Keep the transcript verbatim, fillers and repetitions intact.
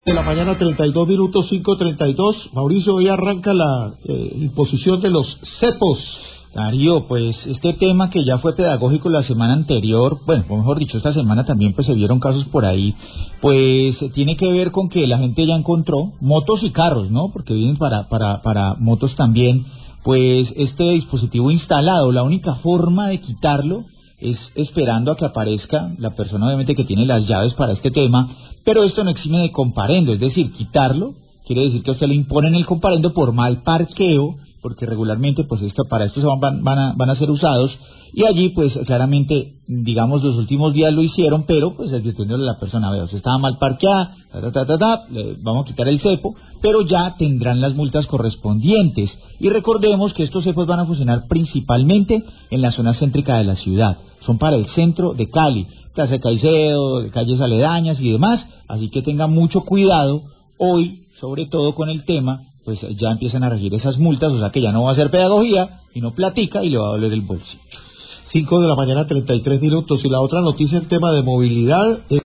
De la mañana, treinta y dos minutos, cinco treinta y dos. Mauricio, hoy arranca la eh, imposición de los cepos. Darío, pues este tema que ya fue pedagógico la semana anterior, bueno, o mejor dicho, esta semana también pues se vieron casos por ahí, pues tiene que ver con que la gente ya encontró motos y carros, ¿no? Porque vienen para, para, para motos también, pues este dispositivo instalado. La única forma de quitarlo es esperando a que aparezca la persona obviamente que tiene las llaves para este tema, pero esto no exime de comparendo, es decir, quitarlo quiere decir que a usted le imponen el comparendo por mal parqueo, porque regularmente pues esto para esto se van, van, van, a, van a ser usados, y allí pues claramente, digamos, los últimos días lo hicieron, pero pues advirtiéndole a la persona, vea, usted estaba mal parqueada, ta, ta, ta, ta, ta, le vamos a quitar el cepo, pero ya tendrán las multas correspondientes. Y recordemos que estos cepos van a funcionar principalmente en la zona céntrica de la ciudad, son para el centro de Cali, Plaza de Caicedo, calles aledañas y demás, así que tengan mucho cuidado hoy, sobre todo con el tema, pues ya empiezan a regir esas multas, o sea que ya no va a ser pedagogía, y no platica y le va a doler el bolsillo. Cinco de la mañana, treinta y tres minutos. Y la otra noticia, el tema de movilidad.